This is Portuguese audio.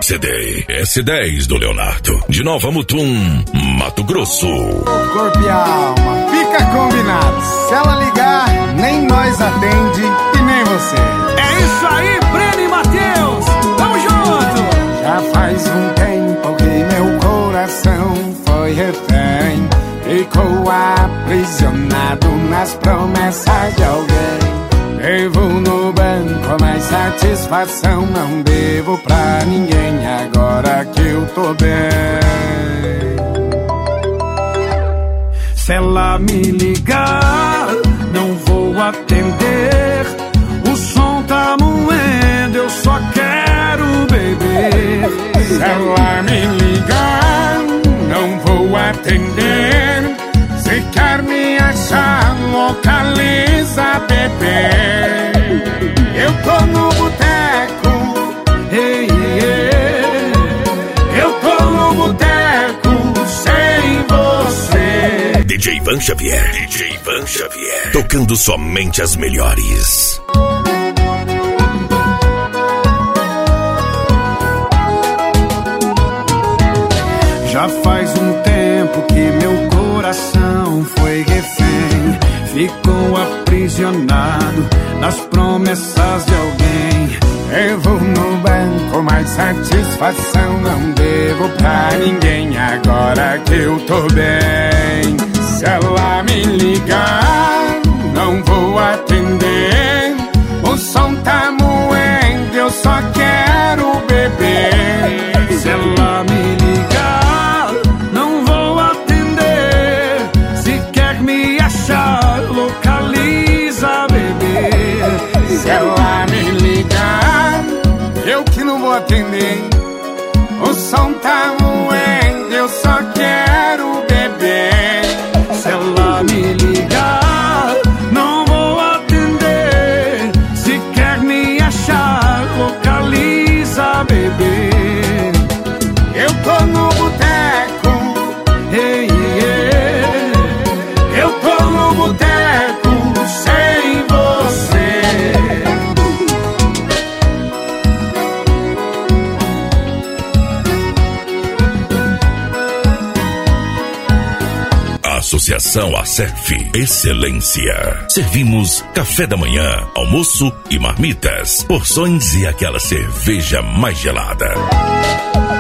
CD. S10 do Leonardo, de Nova Mutum, Mato Grosso. Corpo e alma, fica combinado. Se ela ligar, nem nós atende e nem você. É isso aí, Breno e Matheus, tamo junto. Já faz um tempo que meu coração foi refém, ficou aprisionado nas promessas de alguém. Devo no banco, mas satisfação não devo pra ninguém. Agora que eu tô bem, se ela me ligar, não vou atender. O som tá moendo, eu só quero beber. Se ela me ligar, não vou atender. Se quer me achar, localiza, bebê. Eu tô no boteco, Ei, ei, eu tô no boteco sem você. DJ Ivan Xavier, tocando somente as melhores. já faz um tempo que meu coração foi refém, ficou aprisionado nas promessas de alguém. Devo no banco, mas satisfação não devo pra ninguém. Agora que eu tô bem, se ela me ligar, não vou atender. O som tá moendo, eu só quero beber. Se ela me ligar, não vou atender. Se quer me achar, localiza, bebê. Se ela me ligar, eu que não vou atender. O som tá moendo, eu só quero beber. Se ela me ligar, não vou atender. Se quer me achar, localiza, bebê. Eu tô no boteco, Ei, ei, eu tô no boteco sem você. Associação Acerf, excelência. Servimos café da manhã, almoço e marmitas, porções e aquela cerveja mais gelada.